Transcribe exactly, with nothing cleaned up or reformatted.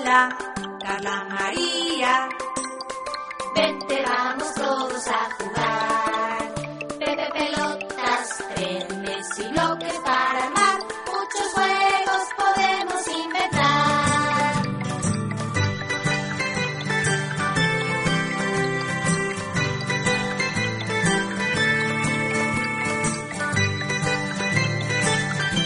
Hola, Carla María. Vente, vamos todos a jugar.